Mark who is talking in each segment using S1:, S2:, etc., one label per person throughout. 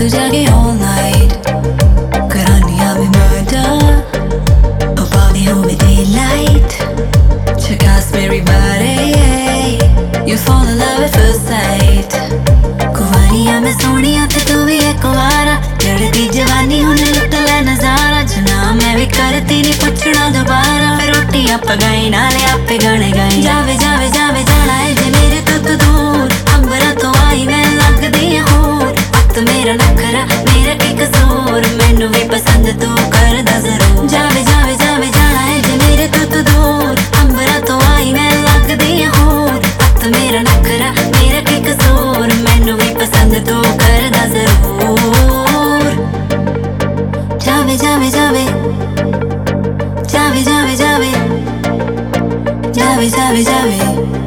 S1: जागे all night, करानिया में murder, oh पानी हो में daylight. Check out scary body, you fall in love at first sight. Kuwariya में सोनिया ते तू भी एक कुवारा, लड़ती जवानी हुन लुट ले नजारा. जना मैं भी करती नहीं पूछना दोबारा, फिर रोटियां पकाई नाले आपे गाने गाई. जावे जावे जावे जाना है जे मेरे तो दूर, अंबरा तो आई मैं लगदी होर. अब मेरा नखरा मेरा की कसूर, मैनू भी पसंद तू करदा जरूर. जावे जावे जावे जाना है जे मेरे तो दूर, अंबरा तो आई मैं लगदी होर. अब मेरा नखरा मेरा की कसूर, मैनू भी पसंद तू करदा जरूर. जावे जावे जावे जावे जावे जावे जावे जावे जावे.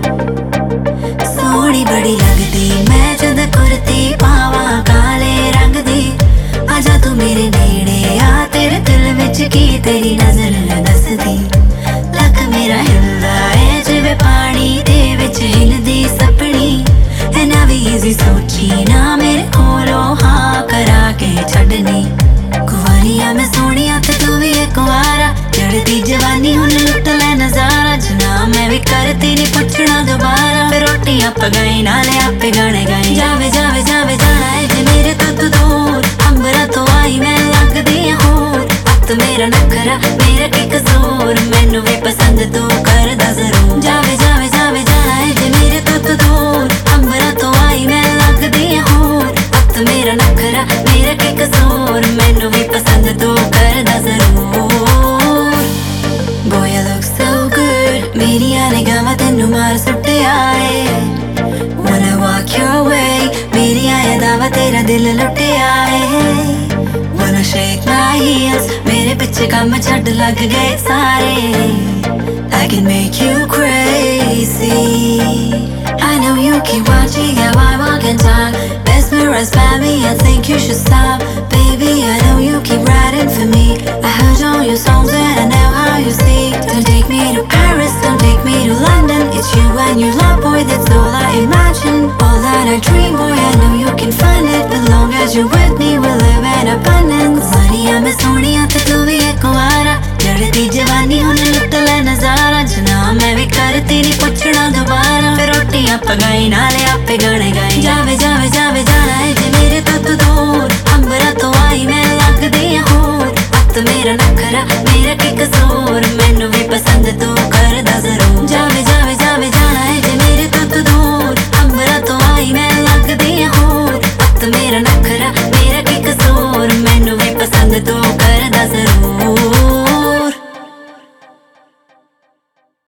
S1: सोहनी बड़ी लगदी मैं जद कुर्ती पावा काले रंग दी. आजा तू मेरे नेड़े आ, तेरे दिल विच की तेरी नजर दसदी. लक मेरा हिलदा है जिवें पानी दे विच हिलदी सपनी. है ना भी इजी सोची ना मेरे कोलों हाँ करा के छड्डनी. कुवारिया में सोनिया ते तू भी एक कुवारा, लड़ती जवानी हुन लुट ले नजारा. जना मैं भी करती नहीं पूछना दोबारा, फिर रोटियां पकाई नाले आपे गाने गाई. जावे जावे जावे जाना है जे मेरे तो दूर, अंबरा तो आई मैं लगदी होर. अब मेरा नखरा मेरा की कसूर, मैनू भी पसंद तू करदा जरूर. जावे जावे जावे जाना है जे मेरे तो दूर, अंबरा तो आई मैं लगदी होर. अब मेरा नखरा मेरा की कसूर, मैनू भी पसंद तू करदा जरूर. Boy you look so good, मेरिया निगाहां तैनू मार सुट्टिया है. Wanna walk your way, मेरिया यादां तेरा दिल लुटिया है. Wanna shake my heels, मेरे पिछे काम छड्ड लग गए सारे. I can make you crazy. I know you keep watching how I walk and talk, mesmerized by me, I think you should stop. Baby, I know you keep writing for me. I heard all your songs and I know how you speak. Don't take me to Paris, don't take me to London. It's you and your love, boy, that's all I imagine. All that I dream, boy, I know you can find it. As long as you're with me, we'll live in abundance. Kuwariya में सोनिया ते तू भी एक कुवारा, लड़ती जवानी हुन लुट ले नजारा. जना मैं भी करती नहीं पूछना दोबारा, फिर रोटियां पकाई नाले आपे गाने गाई. जावे जावे जावे जाना है जे मेरे तो दूर, अंबरा तो आई मैं लगदी होर. अब मेरा नखरा मेरा की कसूर, मैनू भी पसंद तू करदा जरूर.